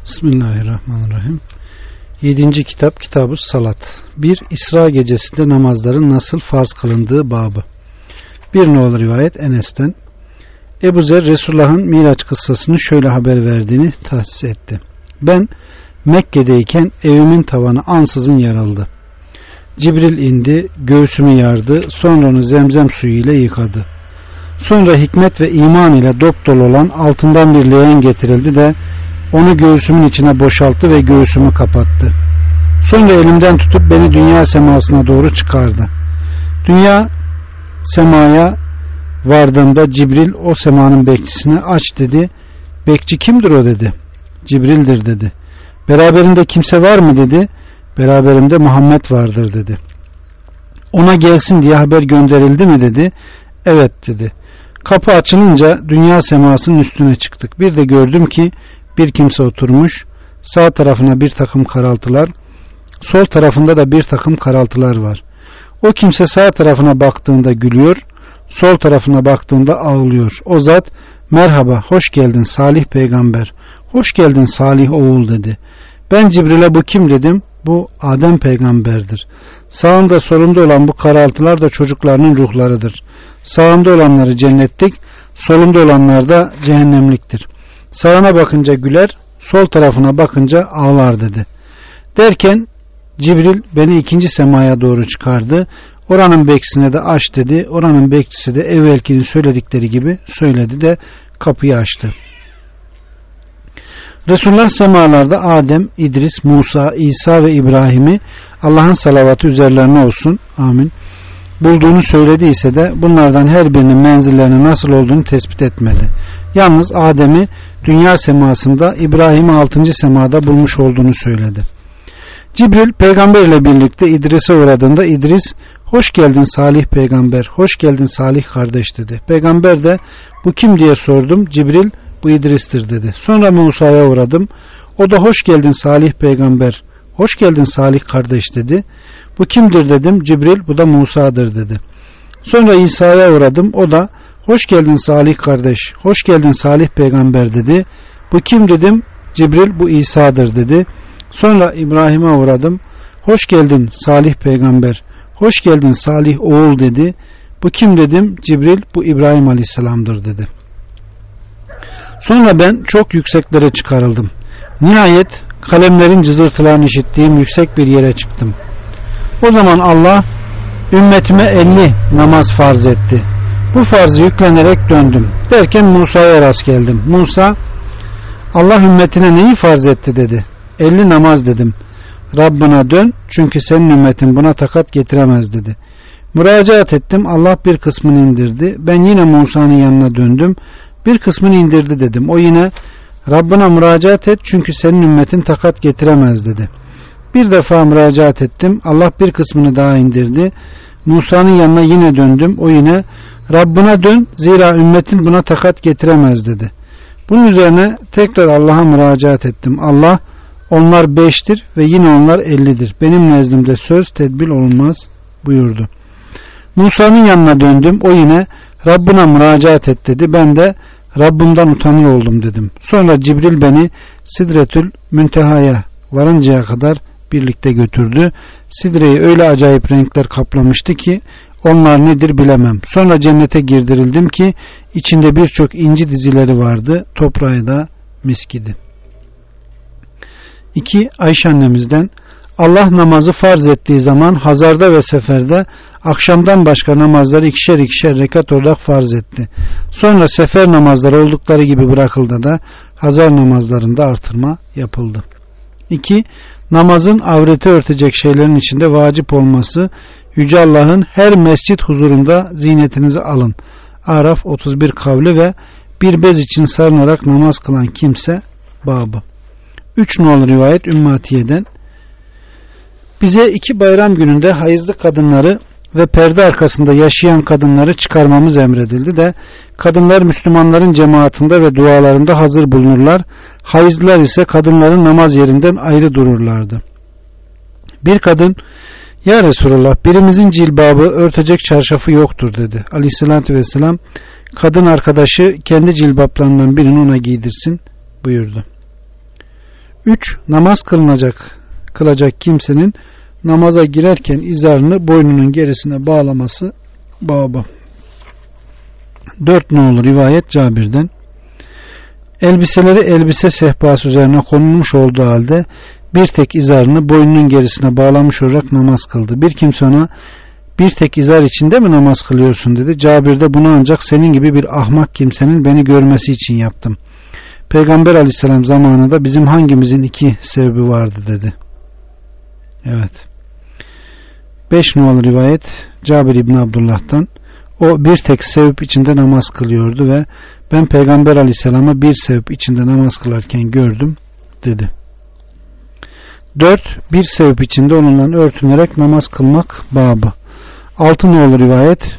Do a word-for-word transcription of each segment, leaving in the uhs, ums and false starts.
Bismillahirrahmanirrahim. Yedinci kitap Kitab-ı Salat. Bir İsra gecesinde namazların nasıl farz kılındığı babı. Bir nolu rivayet Enes'ten. Ebu Zer Resulullah'ın Miraç kıssasını şöyle haber verdiğini tahsis etti. Ben Mekke'deyken evimin tavanı ansızın yarıldı. Cibril indi, göğsümü yardı, sonra onu zemzem suyu ile yıkadı. Sonra hikmet ve iman ile dopdolu olan altından bir leğen getirildi de onu göğsümün içine boşalttı ve göğsümü kapattı. Sonra elimden tutup beni dünya semasına doğru çıkardı. Dünya semaya vardığımda Cibril o semanın bekçisine aç dedi. Bekçi kimdir o dedi. Cibril'dir dedi. Beraberinde kimse var mı dedi. Beraberimde Muhammed vardır dedi. Ona gelsin diye haber gönderildi mi dedi. Evet dedi. Kapı açılınca dünya semasının üstüne çıktık. Bir de gördüm ki bir kimse oturmuş. Sağ tarafına bir takım karaltılar, sol tarafında da bir takım karaltılar var. O kimse sağ tarafına baktığında gülüyor, sol tarafına baktığında ağlıyor. O zat merhaba, hoş geldin salih peygamber, hoş geldin salih oğul dedi. Ben Cibril'e bu kim dedim. Bu Adem peygamberdir. Sağında solunda olan bu karaltılar da çocuklarının ruhlarıdır. Sağında olanları cennetlik, solunda olanlar da cehennemliktir. Sağına bakınca güler, sol tarafına bakınca ağlar dedi. Derken Cibril beni ikinci semaya doğru çıkardı. Oranın bekçisine de aç dedi. Oranın bekçisi de evvelkinin söyledikleri gibi söyledi de kapıyı açtı. Resulullah semalarda Adem, İdris, Musa, İsa ve İbrahim'i Allah'ın salavatı üzerlerine olsun. Amin. Bulduğunu söylediyse de bunlardan her birinin menzillerinin nasıl olduğunu tespit etmedi. Yalnız Adem'i dünya semasında, İbrahim'i altıncı semada bulmuş olduğunu söyledi. Cibril peygamber ile birlikte İdris'e uğradığında İdris hoş geldin salih peygamber, hoş geldin salih kardeş dedi. Peygamber de bu kim diye sordum. Cibril bu İdris'tir dedi. Sonra Musa'ya uğradım. O da hoş geldin salih peygamber, hoş geldin salih kardeş dedi. Bu kimdir dedim. Cibril bu da Musa'dır dedi. Sonra İsa'ya uğradım. O da hoş geldin salih kardeş, hoş geldin salih peygamber dedi. Bu kim dedim. Cibril bu İsa'dır dedi. Sonra İbrahim'e uğradım. Hoş geldin salih peygamber, hoş geldin salih oğul dedi. Bu kim dedim. Cibril bu İbrahim aleyhisselamdır dedi. Sonra ben çok yükseklere çıkarıldım. Nihayet kalemlerin cızırtılarını işittiğim yüksek bir yere çıktım. O zaman Allah ümmetime elli namaz farz etti. Bu farzı yüklenerek döndüm. Derken Musa'ya rast geldim. Musa Allah ümmetine neyi farz etti dedi. elli namaz dedim. Rabbına dön çünkü senin ümmetin buna takat getiremez dedi. Müracaat ettim. Allah bir kısmını indirdi. Ben yine Musa'nın yanına döndüm. Bir kısmını indirdi dedim. O yine Rabbına müracaat et çünkü senin ümmetin takat getiremez dedi. Bir defa müracaat ettim. Allah bir kısmını daha indirdi. Musa'nın yanına yine döndüm. O yine Rabbına dön zira ümmetin buna takat getiremez dedi. Bunun üzerine tekrar Allah'a müracaat ettim. Allah onlar beştir ve yine onlar ellidir. Benim nezdimde söz tedbir olunmaz buyurdu. Musa'nın yanına döndüm. O yine Rabbına müracaat et dedi. Ben de Rabbimden utanır oldum dedim. Sonra Cibril beni Sidretül Münteha'ya varıncaya kadar birlikte götürdü. Sidreyi öyle acayip renkler kaplamıştı ki onlar nedir bilemem. Sonra cennete girdirildim ki içinde birçok inci dizileri vardı. Toprağı da miskidi. İki Ayşe annemizden Allah namazı farz ettiği zaman hazarda ve seferde akşamdan başka namazları ikişer ikişer rekat olarak farz etti. Sonra sefer namazları oldukları gibi bırakıldı da hazar namazlarında artırma yapıldı. İki Namazın avreti örtecek şeylerin içinde vacip olması. Yüce Allah'ın her mescit huzurunda zinetinizi alın. Araf otuz bir kavli ve bir bez için sarınarak namaz kılan kimse babı. Üç nolu rivayet Ümmatiye'den. Bize iki bayram gününde hayızlı kadınları ve perde arkasında yaşayan kadınları çıkarmamız emredildi de kadınlar Müslümanların cemaatinde ve dualarında hazır bulunurlar. Hayızlılar ise kadınların namaz yerinden ayrı dururlardı. Bir kadın ya Resulullah birimizin cilbabı örtecek çarşafı yoktur dedi. Aleyhissalatü vesselam kadın arkadaşı kendi cilbaplarından birini ona giydirsin buyurdu. üç. Namaz kılınacak, kılacak kimsenin namaza girerken izarını boynunun gerisine bağlaması babı. dört nolu rivayet Cabir'den. Elbiseleri elbise sehpası üzerine konulmuş olduğu halde bir tek izarını boynunun gerisine bağlamış olarak namaz kıldı. Bir kimse ona bir tek izar içinde mi namaz kılıyorsun dedi. Cabir de bunu ancak senin gibi bir ahmak kimsenin beni görmesi için yaptım. Peygamber aleyhisselam zamanında bizim hangimizin iki sebebi vardı dedi. Evet. beş numaralı rivayet Cabir İbni Abdullah'tan. O bir tek sevip içinde namaz kılıyordu ve ben Peygamber aleyhisselama bir sevip içinde namaz kılarken gördüm dedi. dört. Bir sevip içinde onunla örtünerek namaz kılmak babı. altı numaralı rivayet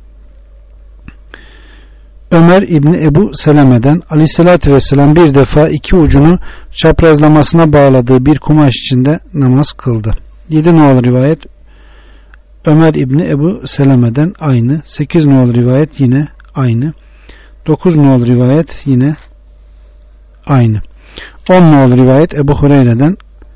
Ömer İbni Ebu Seleme'den aleyhissalatü vesselam bir defa iki ucunu çaprazlamasına bağladığı bir kumaş içinde namaz kıldı. yedi numaralı rivayet Ömer İbni Ebu Seleme'den aynı. sekiz numaralı rivayet yine aynı. dokuz numaralı rivayet yine aynı. on numaralı rivayet Ebu Hureyre'den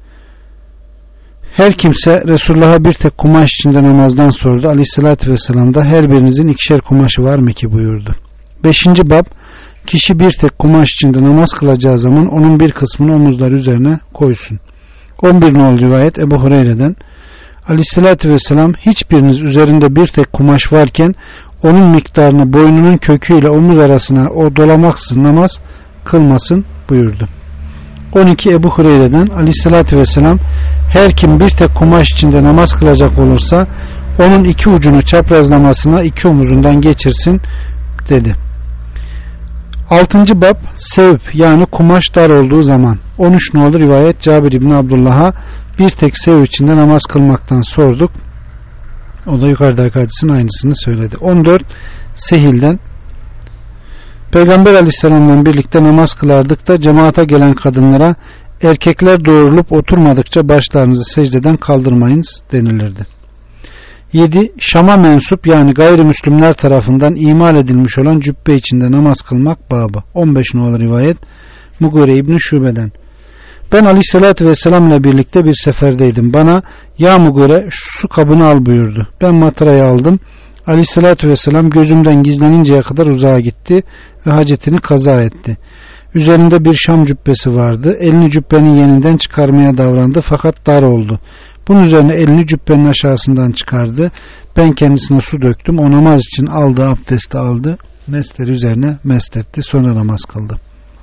her kimse Resulullah'a bir tek kumaş içinde namazdan sordu. Aleyhissalatü vesselam da her birinizin ikişer kumaşı var mı ki buyurdu. beşinci bab kişi bir tek kumaş içinde namaz kılacağı zaman onun bir kısmını omuzlar üzerine koysun. on bir numaralı rivayet Ebu Hureyre'den Aleyhissalatü vesselam hiçbiriniz üzerinde bir tek kumaş varken onun miktarını boynunun köküyle omuz arasına o dolamaksızın namaz kılmasın buyurdu. on iki Ebu Hureyre'den Aleyhissalatü vesselam her kim bir tek kumaş içinde namaz kılacak olursa onun iki ucunu çaprazlamasına iki omuzundan geçirsin dedi. altıncı bab sevp yani kumaş dar olduğu zaman. on üç nolu rivayet Cabir İbni Abdullah'a bir tek sev içinde namaz kılmaktan sorduk. O da yukarıdaki hadisin aynısını söyledi. on dört Sehil'den Peygamber aleyhisselamla birlikte namaz kılardık da cemaate gelen kadınlara erkekler doğrulup oturmadıkça başlarınızı secdeden kaldırmayınız denilirdi. yedi Şam'a mensup yani gayrimüslimler tarafından imal edilmiş olan cübbe içinde namaz kılmak babı. on beş numaralı rivayet Mugire İbni Şube'den ben aleyhissalatü vesselam ile birlikte bir seferdeydim. Bana ya Mugire şu su kabını al buyurdu. Ben matarayı aldım. Aleyhissalatü vesselam gözümden gizleninceye kadar uzağa gitti ve hacetini kaza etti. Üzerinde bir Şam cübbesi vardı. Elini cübbenin yeninden çıkarmaya davrandı fakat dar oldu. Bunun üzerine elini cübbenin aşağısından çıkardı. Ben kendisine su döktüm. O namaz için aldığı abdesti aldı. Mesleri üzerine mest etti. Sonra namaz kıldı.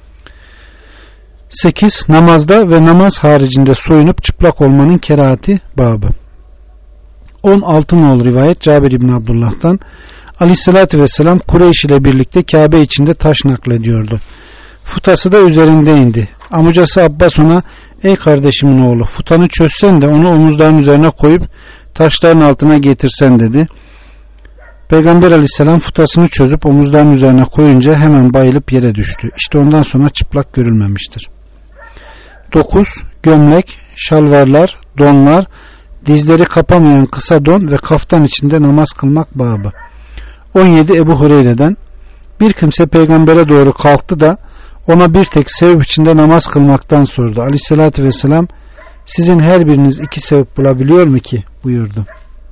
sekiz Namazda ve namaz haricinde soyunup çıplak olmanın kerahati babı. on altı nolu rivayet Cabir İbni Abdullah'tan Aleyhissalatü vesselam Kureyş ile birlikte Kabe içinde taş naklediyordu. Futası da üzerinde indi. Amcası Abbas ona ey kardeşimin oğlu futanı çözsen de onu omuzların üzerine koyup taşların altına getirsen dedi. Peygamber aleyhisselam futasını çözüp omuzların üzerine koyunca hemen bayılıp yere düştü. İşte ondan sonra çıplak görülmemiştir. dokuz Gömlek, şalvarlar, donlar, dizleri kapamayan kısa don ve kaftan içinde namaz kılmak babı. on yedi Ebu Hureyre'den bir kimse peygambere doğru kalktı da ona bir tek sevap içinde namaz kılmaktan sordu. Aleyhissalatü vesselam sizin her biriniz iki sevap bulabiliyor mu ki buyurdu.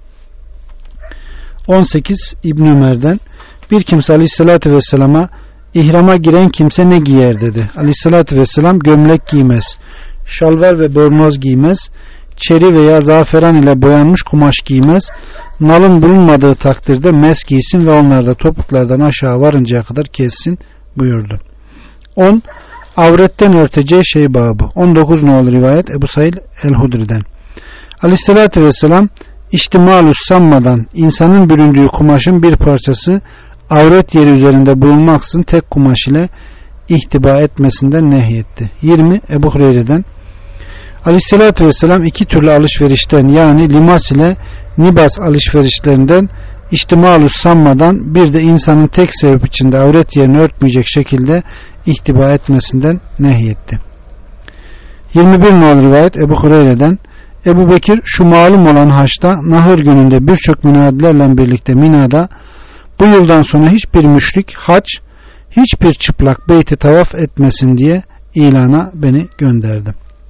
on sekiz İbn Ömer'den bir kimse Aleyhissalatü vesselama ihrama giren kimse ne giyer dedi. Aleyhissalatü vesselam gömlek giymez, şalvar ve bornoz giymez, çeri veya zaferan ile boyanmış kumaş giymez, nalın bulunmadığı takdirde mes giysin ve onları da topuklardan aşağı varıncaya kadar kessin buyurdu. on Avretten örteceği şey babı. on dokuz nolu rivayet Ebu Said el-Hudri'den Aleyhissalatü vesselam İhtimalü sanmadan insanın büründüğü kumaşın bir parçası avret yeri üzerinde bulunmaksızın tek kumaş ile ihtiba etmesinden nehyetti. yirmi Ebu Hureyre'den Aleyhissalatü vesselam iki türlü alışverişten yani limas ile nibas alışverişlerinden ihtimalü sanmadan bir de insanın tek sebep içinde avret yerini örtmeyecek şekilde ihtiba etmesinden nehyetti. yirmi bir numaralı rivayet Ebu Hureyre'den Ebu Bekir şu malum olan haçta nahır gününde birçok münadilerle birlikte Mina'da bu yıldan sonra hiçbir müşrik haç hiçbir çıplak beyti tavaf etmesin diye ilana beni gönderdi.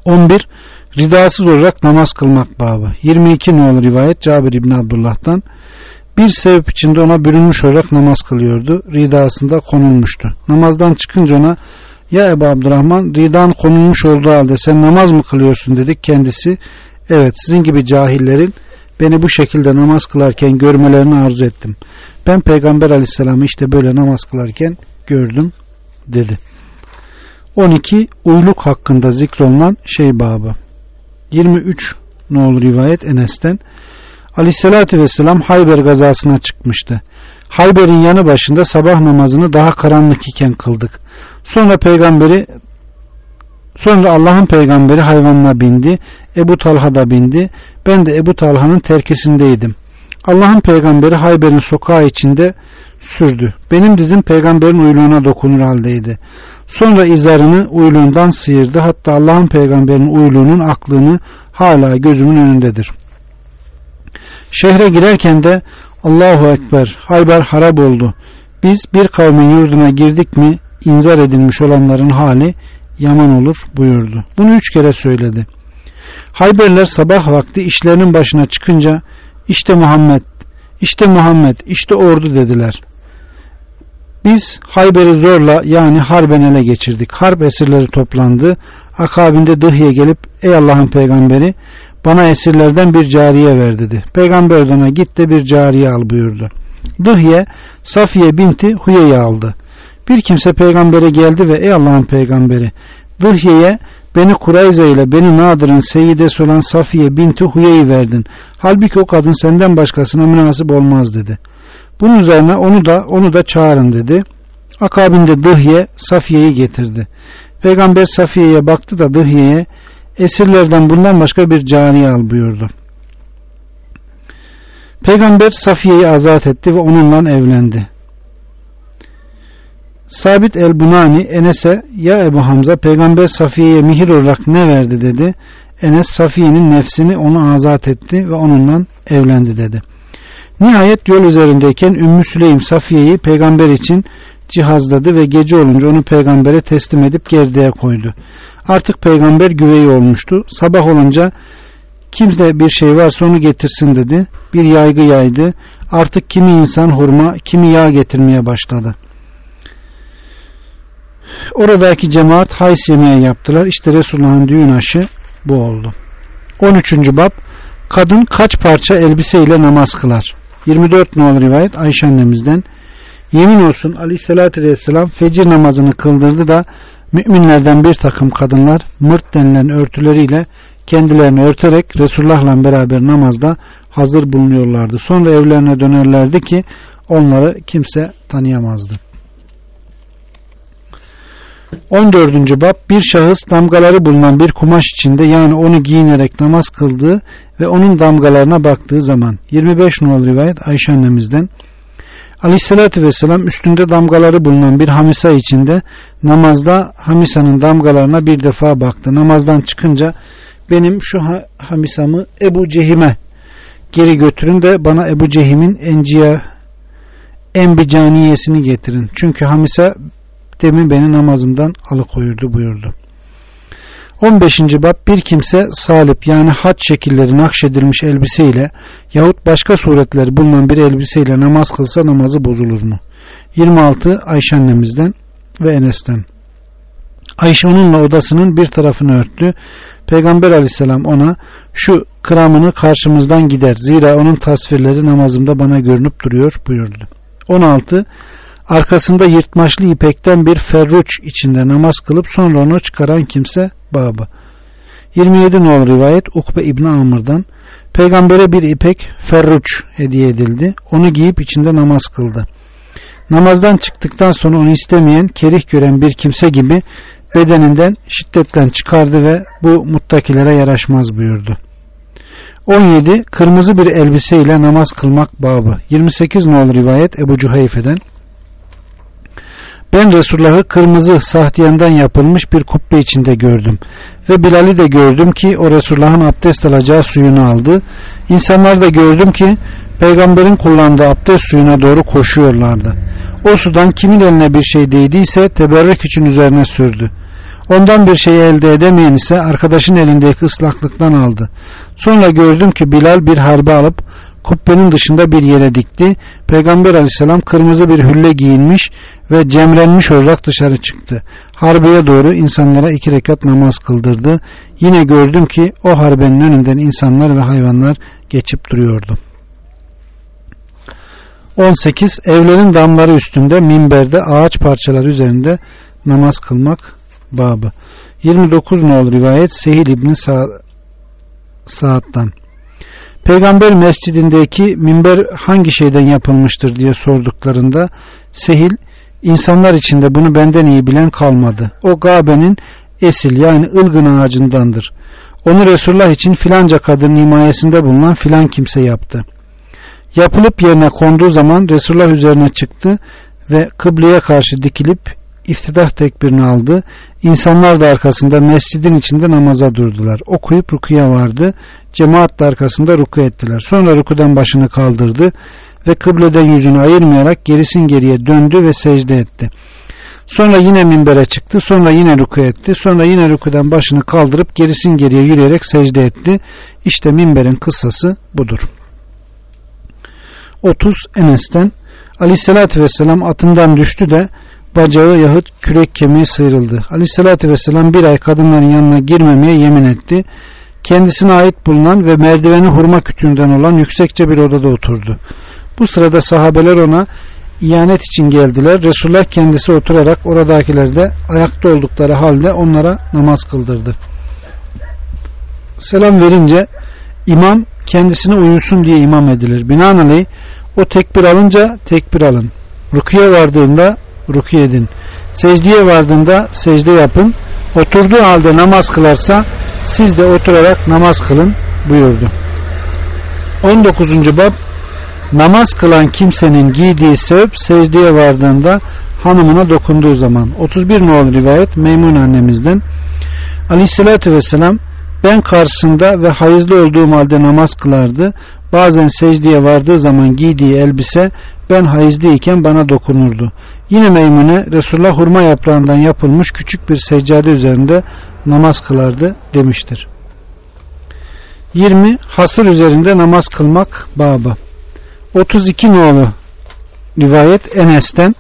on bir. Ridasız olarak namaz kılmak babı. yirmi iki nolu rivayet Cabir İbni Abdullah'tan. Bir sebep içinde ona bürünmüş olarak namaz kılıyordu. Ridasında konulmuştu. Namazdan çıkınca ona ya Ebu Abdurrahman, ridan konulmuş olduğu halde sen namaz mı kılıyorsun dedik. Kendisi evet, sizin gibi cahillerin beni bu şekilde namaz kılarken görmelerini arzu ettim. Ben Peygamber Aleyhisselam'ı işte böyle namaz kılarken gördüm dedi. on iki. Uyluk hakkında zikrolunan şey babı. yirmi üç nolu rivayet Enes'ten. Aleyhissalatü vesselam Hayber gazasına çıkmıştı. Hayber'in yanı başında sabah namazını daha karanlık iken kıldık. Sonra peygamberi sonra Allah'ın peygamberi hayvanına bindi. Ebu Talha da bindi. Ben de Ebu Talha'nın terkisindeydim. Allah'ın peygamberi Hayber'in sokağı içinde sürdü. Benim dizim peygamberin uyluğuna dokunur haldeydi. Sonra izarını uyluğundan sıyırdı. Hatta Allah'ın peygamberinin uyluğunun aklını hala gözümün önündedir. Şehre girerken de Allahu Ekber, Hayber harap oldu. Biz bir kavmin yurduna girdik mi inzar edilmiş olanların hali yaman olur buyurdu. Bunu üç kere söyledi. Hayberler sabah vakti işlerinin başına çıkınca işte Muhammed, işte Muhammed, işte ordu dediler. Biz Hayber'i zorla yani harben ele geçirdik. Harp esirleri toplandı. Akabinde Dıhye gelip ey Allah'ın peygamberi bana esirlerden bir cariye ver dedi. Peygamber ona git de bir cariye al buyurdu. Dıhye Safiye binti Huye'yi aldı. Bir kimse peygambere geldi ve ey Allah'ın peygamberi Dıhye'ye beni Kurayza ile beni Nadır'ın seyidesi olan Safiye binti Huye'yi verdin. Halbuki o kadın senden başkasına münasip olmaz dedi. Bunun üzerine onu da onu da çağırın dedi. Akabinde Dıhye Safiye'yi getirdi. Peygamber Safiye'ye baktı da Dıhye'ye esirlerden bundan başka bir cariye al buyurdu. Peygamber Safiye'yi azat etti ve onunla evlendi. Sabit el-Bunani Enes'e ya Ebu Hamza Peygamber Safiye'ye mihir olarak ne verdi dedi. Enes Safiye'nin nefsini onu azat etti ve onunla evlendi dedi. Nihayet yol üzerindeyken Ümmü Süleym Safiye'yi peygamber için cihazladı ve gece olunca onu peygambere teslim edip gerdeğe koydu. Artık peygamber güveyi olmuştu. Sabah olunca kimde bir şey varsa onu getirsin dedi. Bir yaygı yaydı. Artık kimi insan hurma, kimi yağ getirmeye başladı. Oradaki cemaat hays yemeği yaptılar. İşte Resulullah'ın düğün aşı bu oldu. on üçüncü bab kadın kaç parça elbiseyle namaz kılar? yirmi dört nolu rivayet Ayşe annemizden. Yemin olsun Aleyhisselatü Vesselam fecir namazını kıldırdı da müminlerden bir takım kadınlar mırt denilen örtüleriyle kendilerini örterek Resulullah'la beraber namazda hazır bulunuyorlardı. Sonra evlerine dönerlerdi ki onları kimse tanıyamazdı. on dördüncü bab bir şahıs damgaları bulunan bir kumaş içinde yani onu giyinerek namaz kıldığı ve onun damgalarına baktığı zaman. yirmi beş nolu rivayet Ayşe annemizden. Aleyhissalatü vesselam üstünde damgaları bulunan bir hamisa içinde namazda hamisanın damgalarına bir defa baktı. Namazdan çıkınca benim şu ha- hamisamı Ebu Cehim'e geri götürün de bana Ebu Cehim'in enciye enbicaniyesini getirin. Çünkü hamisa demin beni namazımdan alıkoyurdu buyurdu. on beşinci bab bir kimse salip yani haç şekilleri nakşedilmiş elbiseyle yahut başka suretleri bulunan bir elbiseyle namaz kılsa namazı bozulur mu? yirmi altı Ayşe annemizden ve Enes'ten. Ayşe onunla odasının bir tarafını örttü. Peygamber aleyhisselam ona şu kıramını karşımızdan gider. Zira onun tasvirleri namazımda bana görünüp duruyor buyurdu. on altı Arkasında yırtmaçlı ipekten bir ferruç içinde namaz kılıp sonra onu çıkaran kimse babı. yirmi yedi nolu rivayet Ukbe İbni Amr'dan. Peygambere bir ipek ferruç hediye edildi. Onu giyip içinde namaz kıldı. Namazdan çıktıktan sonra onu istemeyen, kerih gören bir kimse gibi bedeninden şiddetle çıkardı ve bu muttakilere yaraşmaz buyurdu. on yedi Kırmızı bir elbiseyle namaz kılmak babı. yirmi sekiz nolu rivayet Ebu Cüheyfe'den. Ben Resulullah'ı kırmızı sahtiyandan yapılmış bir kubbe içinde gördüm. Ve Bilal'i de gördüm ki o Resulullah'ın abdest alacağı suyunu aldı. İnsanlar da gördüm ki Peygamberin kullandığı abdest suyuna doğru koşuyorlardı. O sudan kimin eline bir şey değdiyse teberrük için üzerine sürdü. Ondan bir şey elde edemeyen ise arkadaşın elindeki ıslaklıktan aldı. Sonra gördüm ki Bilal bir harbe alıp kubbenin dışında bir yere dikti. Peygamber aleyhisselam kırmızı bir hülle giyinmiş ve cemrenmiş olarak dışarı çıktı. Harbeye doğru insanlara iki rekat namaz kıldırdı. Yine gördüm ki o harbenin önünden insanlar ve hayvanlar geçip duruyordu. on sekiz. Evlerin damları üstünde, minberde, ağaç parçaları üzerinde namaz kılmak babı. yirmi dokuz nolu rivayet Sehil İbni Sa- Sa'd'dan. Peygamber mescidindeki minber hangi şeyden yapılmıştır diye sorduklarında Sehil, insanlar içinde bunu benden iyi bilen kalmadı. O Gabe'nin esil yani ılgın ağacındandır. Onu Resulullah için filanca kadının himayesinde bulunan filan kimse yaptı. Yapılıp yerine konduğu zaman Resulullah üzerine çıktı ve kıbleye karşı dikilip iftidah tekbirini aldı. İnsanlar da arkasında mescidin içinde namaza durdular. Okuyup rukuya vardı. Cemaat de arkasında ruku ettiler. Sonra rukudan başını kaldırdı ve kıbleden yüzünü ayırmayarak gerisin geriye döndü ve secde etti. Sonra yine minbere çıktı. Sonra yine ruku etti. Sonra yine rukudan başını kaldırıp gerisin geriye yürüyerek secde etti. İşte minberin kıssası budur. otuz. Enes'ten Aleyhisselatü Vesselam atından düştü de bacağı yahut kürek kemiği sıyrıldı. Aleyhisselatü Vesselam bir ay kadınların yanına girmemeye yemin etti. Kendisine ait bulunan ve merdiveni hurma kütüğünden olan yüksekçe bir odada oturdu. Bu sırada sahabeler ona ihanet için geldiler. Resulullah kendisi oturarak oradakiler de ayakta oldukları halde onlara namaz kıldırdı. Selam verince imam kendisine uyusun diye imam edilir. Binaenaleyh o tekbir alınca tekbir alın. Rukiye vardığında rukiye edin. Secdeye vardığında secde yapın. Oturduğu halde namaz kılarsa siz de oturarak namaz kılın buyurdu. on dokuzuncu bab namaz kılan kimsenin giydiği sevp secdeye vardığında hanımına dokunduğu zaman. otuz bir nolu rivayet Meymun annemizden. Aleyhissalatü vesselam ben karşısında ve hayızlı olduğum halde namaz kılardı. Bazen secdeye vardığı zaman giydiği elbise ben hayızlıyken bana dokunurdu. Yine Meymune Resulullah hurma yaprağından yapılmış küçük bir seccade üzerinde namaz kılardı demiştir. yirmi. Hasır üzerinde namaz kılmak babı. otuz iki nolu rivayet Enes'ten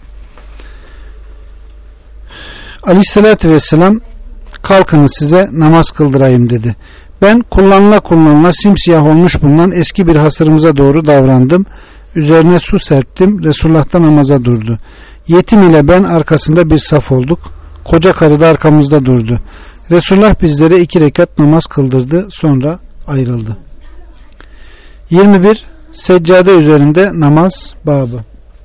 Aleyhissalatü vesselam kalkınız size namaz kıldırayım dedi. Ben kullanıla kullanıla simsiyah olmuş bulunan eski bir hasırımıza doğru davrandım. Üzerine su serptim. Resulullah da namaza durdu. Yetim ile ben arkasında bir saf olduk. Koca karı da arkamızda durdu. Resulullah bizlere iki rekat namaz kıldırdı. Sonra ayrıldı. yirmi bir. Seccade üzerinde namaz babı.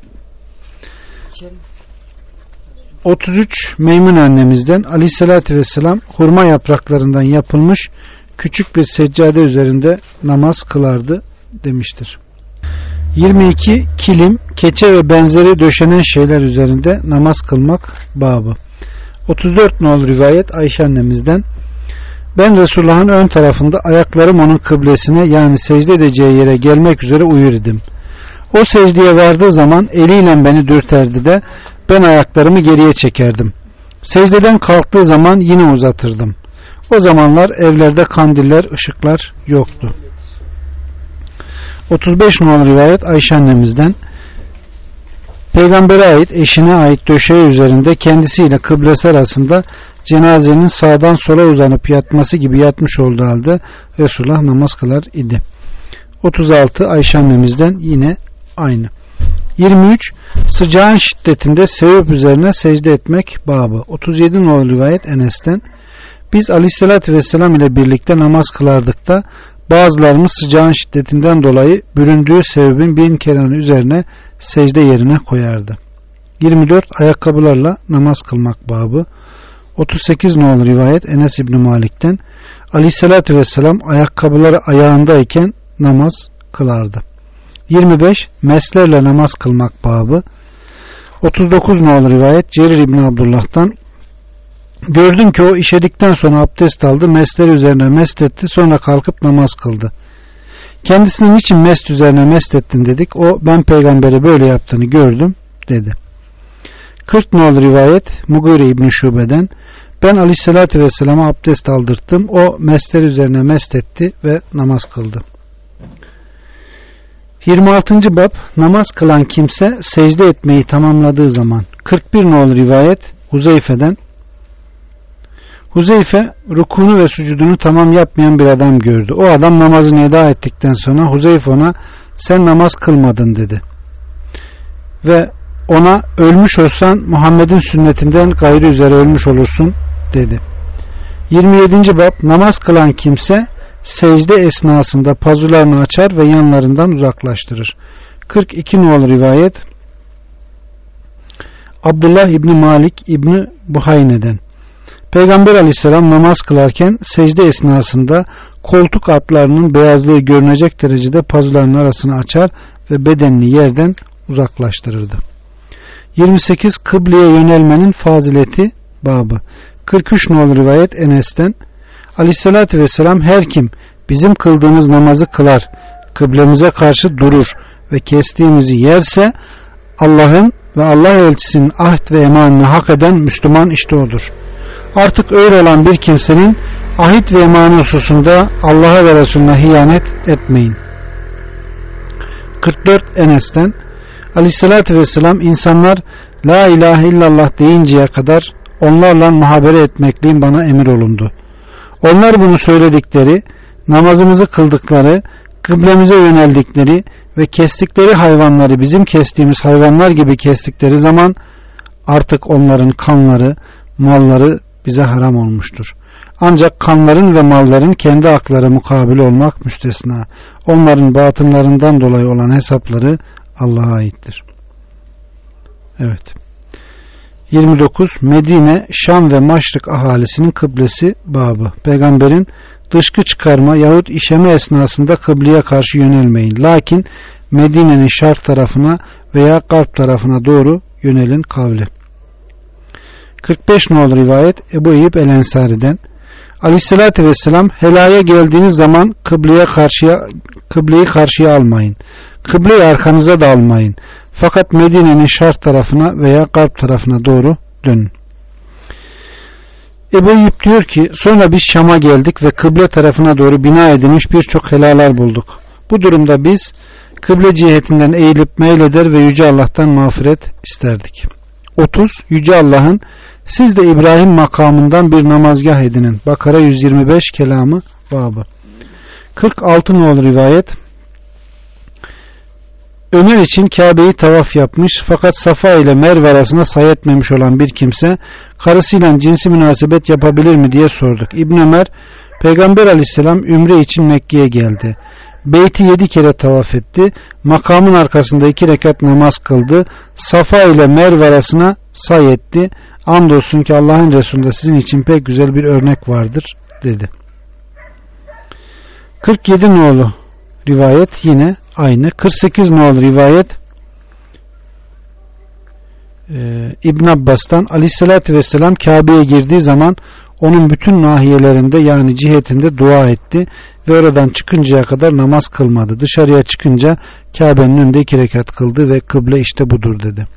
otuz üç. Meymun annemizden Aleyhisselatü Vesselam hurma yapraklarından yapılmış küçük bir seccade üzerinde namaz kılardı demiştir. yirmi iki. Kilim, keçe ve benzeri döşenen şeyler üzerinde namaz kılmak babı. otuz dört nolu rivayet Ayşe annemizden ben Resulullah'ın ön tarafında ayaklarım onun kıblesine yani secde edeceği yere gelmek üzere uyur idim. O secdeye vardığı zaman eliyle beni dürterdi de ben ayaklarımı geriye çekerdim. Secdeden kalktığı zaman yine uzatırdım. O zamanlar evlerde kandiller, ışıklar yoktu. otuz beş numaralı rivayet Ayşe annemizden Peygamber'e ait eşine ait döşeği üzerinde kendisiyle kıblesi arasında cenazenin sağdan sola uzanıp yatması gibi yatmış olduğu halde Resulullah namaz kılar idi. otuz altı Ayşe annemizden yine aynı. yirmi üç Sıcağın şiddetinde sevap üzerine secde etmek babı. otuz yedi numaralı rivayet Enes'ten biz Aleyhisselatü Vesselam ile birlikte namaz kılardık da bazılarımız sıcağın şiddetinden dolayı büründüğü sebebin bin kenarı üzerine secde yerine koyardı. yirmi dört Ayakkabılarla namaz kılmak babı. otuz sekiz numaralı rivayet Enes İbni Malik'ten Aleyhisselatü Vesselam ayakkabıları ayağındayken namaz kılardı. yirmi beş Meslerle namaz kılmak babı. otuz dokuz numaralı rivayet Cerir İbni Abdullah'tan gördüm ki o işedikten sonra abdest aldı, mesler üzerine mest etti, sonra kalkıp namaz kıldı. Kendisinin için mest üzerine mest ettin dedik. O ben peygamberi böyle yaptığını gördüm dedi. kırk numaralı rivayet Mugire İbni Şube'den Ben aleyhissalatü vesselama abdest aldırttım. O mesler üzerine mest etti ve namaz kıldı. yirmi altıncı bab namaz kılan kimse secde etmeyi tamamladığı zaman. kırk bir nolu rivayet Huzeyfe'den. Huzeyfe rukunu ve sucudunu tamam yapmayan bir adam gördü. O adam namazını eda ettikten sonra Huzeyfe ona sen namaz kılmadın dedi. Ve ona ölmüş olsan Muhammed'in sünnetinden gayrı üzere ölmüş olursun dedi. yirmi yedinci bab namaz kılan kimse secde esnasında pazularını açar ve yanlarından uzaklaştırır. kırk iki nolu rivayet Abdullah İbni Malik İbni Buhayne'den. Peygamber aleyhisselam namaz kılarken secde esnasında koltuk altlarının beyazlığı görünecek derecede pazularının arasını açar ve bedenini yerden uzaklaştırırdı. yirmi sekiz kıbleye yönelmenin fazileti babı. kırk üç nolu rivayet Enes'ten. Aleyhissalatü vesselam her kim bizim kıldığımız namazı kılar, kıblemize karşı durur ve kestiğimizi yerse Allah'ın ve Allah elçisinin ahd ve emanını hak eden Müslüman işte odur. Artık öyle olan bir kimsenin ahit ve emanı hususunda Allah'a ve Resulüne hiyanet etmeyin. kırk dört Enes'ten. Aleyhissalatü vesselam insanlar la ilahe illallah deyinceye kadar onlarla muhabere etmekliğin bana emir olundu. Onlar bunu söyledikleri, namazımızı kıldıkları, kıblemize yöneldikleri ve kestikleri hayvanları bizim kestiğimiz hayvanlar gibi kestikleri zaman artık onların kanları, malları bize haram olmuştur. Ancak kanların ve malların kendi hakları mukabil olmak müstesna. Onların batınlarından dolayı olan hesapları Allah'a aittir. Evet. yirmi dokuz Medine, Şam ve Maşrik ahalisinin kıblesi babı. Peygamberin dışkı çıkarma yahut işeme esnasında kıbleye karşı yönelmeyin. Lakin Medine'nin şark tarafına veya garp tarafına doğru yönelin kavli. kırk beş nolu rivayet Ebu Eyyub el-Ensari'den. Aleyhissalatü vesselam helaya geldiğiniz zaman kıbleye karşıya, kıbleyi karşıya almayın. Kıbleyi arkanıza da almayın. Fakat Medine'nin şark tarafına veya garp tarafına doğru dönün. Ebu Eyyub diyor ki sonra biz Şam'a geldik ve kıble tarafına doğru bina edilmiş birçok helalar bulduk. Bu durumda biz kıble cihetinden eğilip meyleder ve Yüce Allah'tan mağfiret isterdik. otuz Yüce Allah'ın siz de İbrahim makamından bir namazgah edinin. Bakara yüz yirmi beş kelamı babı. kırk altı nolu rivayet Ömer için Kabe'yi tavaf yapmış fakat Safa ile Merve arasında say etmemiş olan bir kimse karısıyla cinsi münasebet yapabilir mi diye sorduk. İbn Ömer Peygamber aleyhisselam ümre için Mekke'ye geldi. Beyti yedi kere tavaf etti. Makamın arkasında iki rekat namaz kıldı. Safa ile Merve arasına say etti. Andolsun ki Allah'ın Resulü'nde sizin için pek güzel bir örnek vardır dedi. kırk yedi nolu rivayet yine aynı. kırk sekiz nolu rivayet e, İbn Abbas'tan Aleyhisselatü Vesselam Kabe'ye girdiği zaman onun bütün nahiyelerinde yani cihetinde dua etti ve oradan çıkıncaya kadar namaz kılmadı. Dışarıya çıkınca Kabe'nin önünde iki rekat kıldı ve kıble işte budur dedi.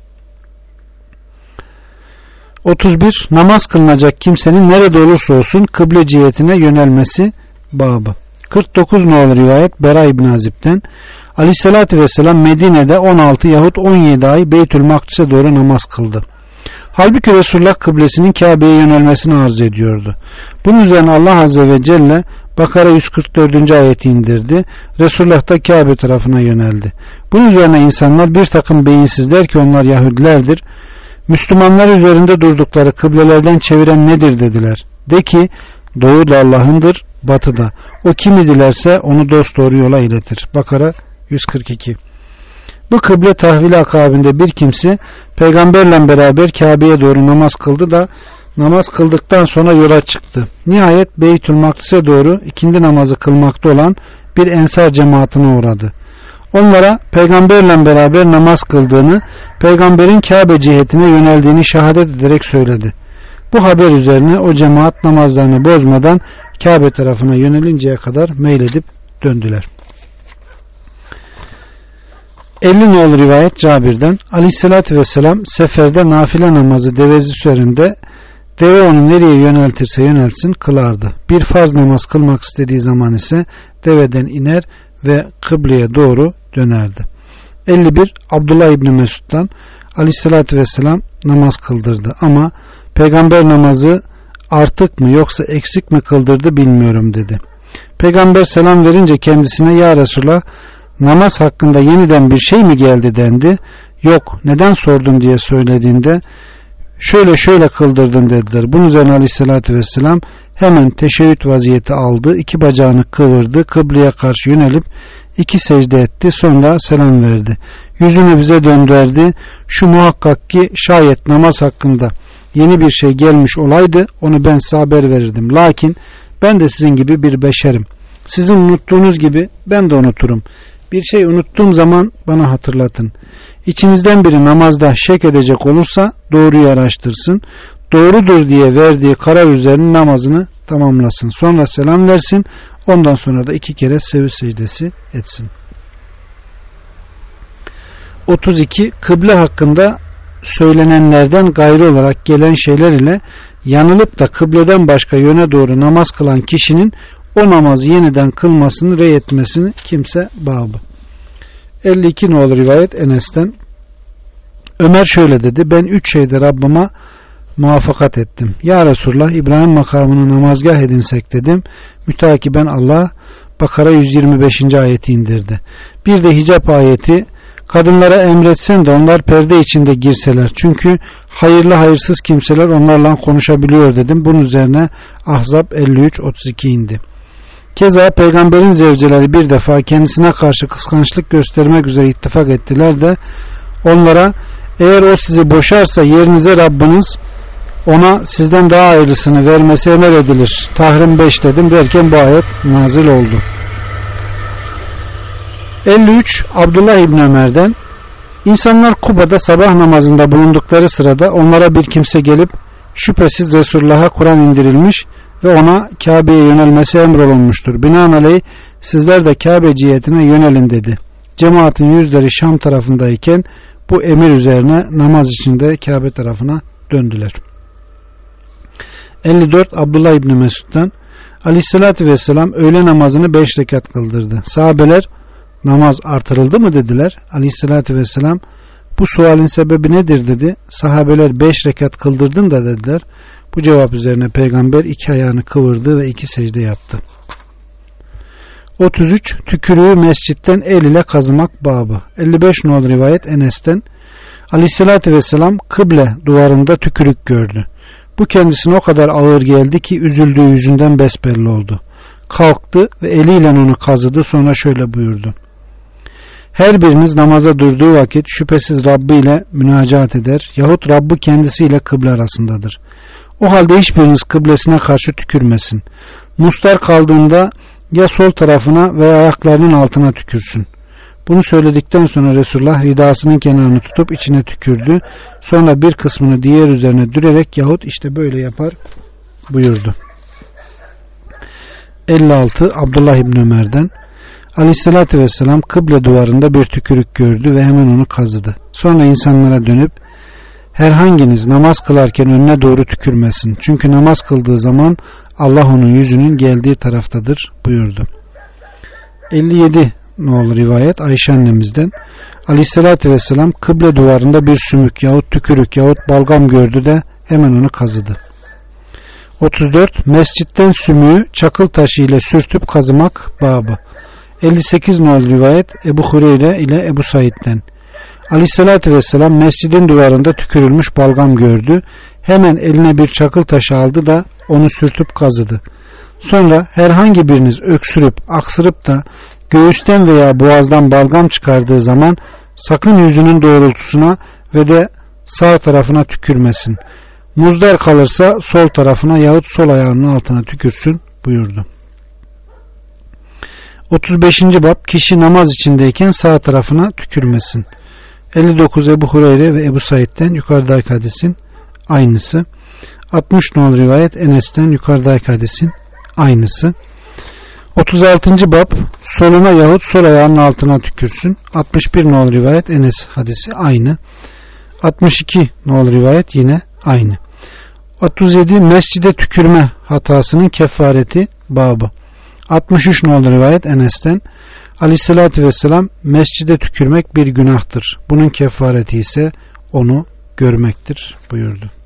otuz bir Namaz kılınacak kimsenin nerede olursa olsun kıble cihetine yönelmesi babı. kırk dokuz nolu rivayet Bera İbn Azib'den Aleyhisselatü Vesselam Medine'de on altı yahut on yedi ay Beytül Makdis'e doğru namaz kıldı. Halbuki Resulullah kıblesinin Kabe'ye yönelmesini arzu ediyordu. Bunun üzerine Allah Azze ve Celle Bakara yüz kırk dördüncü ayeti indirdi. Resulullah da Kabe tarafına yöneldi. Bunun üzerine insanlar bir takım beyinsizler ki onlar Yahudilerdir. Müslümanlar üzerinde durdukları kıblelerden çeviren nedir dediler. De ki doğu da Allah'ındır, batı da. O kimi dilerse onu dosdoğru yola iletir. Bakara yüz kırk iki. Bu kıble tahvili akabinde bir kimse peygamberle beraber Kabe'ye doğru namaz kıldı da namaz kıldıktan sonra yola çıktı. Nihayet Beytül Makdis'e doğru ikindi namazı kılmakta olan bir ensar cemaatine uğradı. Onlara peygamberle beraber namaz kıldığını, peygamberin Kabe cihetine yöneldiğini şehadet ederek söyledi. Bu haber üzerine o cemaat namazlarını bozmadan Kabe tarafına yönelinceye kadar meyledip döndüler. elli nolu rivayet Cabir'den Aleyhisselatü Vesselam seferde nafile namazı devesi üzerinde Deve onu nereye yöneltirse yönelsin kılardı. Bir farz namaz kılmak istediği zaman ise deveden iner ve kıbleye doğru dönerdi. elli bir Abdullah İbni Mesud'dan Aleyhisselatü Vesselam namaz kıldırdı ama peygamber namazı artık mı yoksa eksik mi kıldırdı bilmiyorum dedi. Peygamber selam verince kendisine ya Resulallah namaz hakkında yeniden bir şey mi geldi dendi. Yok, neden sordun diye söylediğinde şöyle şöyle kıldırdın dediler. Bunun üzerine Aleyhisselatü Vesselam hemen teşebbüt vaziyeti aldı. İki bacağını kıvırdı. Kıbleye karşı yönelip iki secde etti. Sonra selam verdi. Yüzünü bize döndürdü. Şu muhakkak ki şayet namaz hakkında yeni bir şey gelmiş olaydı onu ben size haber verirdim. Lakin ben de sizin gibi bir beşerim. Sizin unuttuğunuz gibi ben de unuturum. Bir şey unuttuğum zaman bana hatırlatın. İçinizden biri namazda şek edecek olursa doğruyu araştırsın. Doğrudur diye verdiği karar üzerine namazını tamamlasın. Sonra selam versin. Ondan sonra da iki kere sevi secdesi etsin. otuz iki Kıble hakkında söylenenlerden gayrı olarak gelen şeyler ile yanılıp da kıbleden başka yöne doğru namaz kılan kişinin o namazı yeniden kılmasını rey etmesini kimse babı. elli iki nolu rivayet Enes'ten Ömer şöyle dedi, ben üç şeyde Rabbime muvaffakat ettim. Ya Resulullah İbrahim makamını namazgah edinsek dedim. Mütakiben Allah Bakara yüz yirmi beşinci ayeti indirdi. Bir de hicap ayeti, kadınlara emretsen de onlar perde içinde girseler. Çünkü hayırlı hayırsız kimseler onlarla konuşabiliyor dedim. Bunun üzerine Ahzab elli üç otuz iki indi. Keza peygamberin zevceleri bir defa kendisine karşı kıskançlık göstermek üzere ittifak ettiler de onlara eğer o sizi boşarsa yerinize Rabbiniz ona sizden daha hayırlısını vermesi emir edilir. Tahrim beş dedim derken bu ayet nazil oldu. elli üç Abdullah İbni Ömer'den insanlar Kuba'da sabah namazında bulundukları sırada onlara bir kimse gelip şüphesiz Resulullah'a Kur'an indirilmiş ve ona Kabe'ye yönelmesi emrolunmuştur. Binaenaleyh sizler de Kabe cihetine yönelin dedi. Cemaatin yüzleri Şam tarafındayken bu emir üzerine namaz içinde Kabe tarafına döndüler. elli dört Abdullah İbni Mesud'dan Aleyhisselatü Vesselam öğle namazını beş rekat kıldırdı. Sahabeler namaz artırıldı mı dediler. Aleyhisselatü Vesselam bu sualin sebebi nedir dedi. Sahabeler beş rekat kıldırdın da dediler. Bu cevap üzerine peygamber iki ayağını kıvırdı ve iki secde yaptı. otuz üç Tükürüğü mescitten el ile kazımak babı. elli beş nolu rivayet Enes'ten Aleyhisselatü Vesselam kıble duvarında tükürük gördü. Bu kendisine o kadar ağır geldi ki üzüldüğü yüzünden besbelli oldu. Kalktı ve eliyle onu kazıdı, sonra şöyle buyurdu. Her biriniz namaza durduğu vakit şüphesiz Rabbi ile münacat eder yahut Rabbi kendisiyle kıble arasındadır. O halde hiçbiriniz kıblesine karşı tükürmesin. Mustar kaldığında ya sol tarafına veya ayaklarının altına tükürsün. Bunu söyledikten sonra Resulullah ridasının kenarını tutup içine tükürdü. Sonra bir kısmını diğer üzerine dürerek yahut işte böyle yapar buyurdu. elli altı Abdullah İbni Ömer'den Aleyhisselatü Vesselam kıble duvarında bir tükürük gördü ve hemen onu kazıdı. Sonra insanlara dönüp herhanginiz namaz kılarken önüne doğru tükürmesin. Çünkü namaz kıldığı zaman Allah onun yüzünün geldiği taraftadır buyurdu. elli yedi nolu rivayet Ayşe annemizden Aleyhisselatü Vesselam kıble duvarında bir sümük yahut tükürük yahut balgam gördü de hemen onu kazıdı. otuz dört Mescitten sümüğü çakıl taşı ile sürtüp kazımak babı. elli sekiz nolu rivayet Ebu Hureyre ile Ebu Said'den Aleyhisselatü Vesselam mescidin duvarında tükürülmüş balgam gördü. Hemen eline bir çakıl taşı aldı da onu sürtüp kazıdı. Sonra herhangi biriniz öksürüp aksırıp da göğüsten veya boğazdan balgam çıkardığı zaman sakın yüzünün doğrultusuna ve de sağ tarafına tükürmesin. Muzdar kalırsa sol tarafına yahut sol ayağının altına tükürsün buyurdu. otuz beşinci bab kişi namaz içindeyken sağ tarafına tükürmesin. elli dokuz Ebu Hureyre ve Ebu Said'den yukarıdaki hadisin aynısı. altmış nolu rivayet Enes'ten yukarıdaki hadisin aynısı. otuz altıncı bab soluna yahut sol ayağının altına tükürsün. altmış bir nolu rivayet Enes hadisi aynı. altmış iki nolu rivayet yine aynı. otuz yedi mescide tükürme hatasının kefareti babı. altmış üç nolu rivayet Enes'ten Aleyhisselatü Vesselam mescide tükürmek bir günahtır. Bunun kefareti ise onu görmektir buyurdu.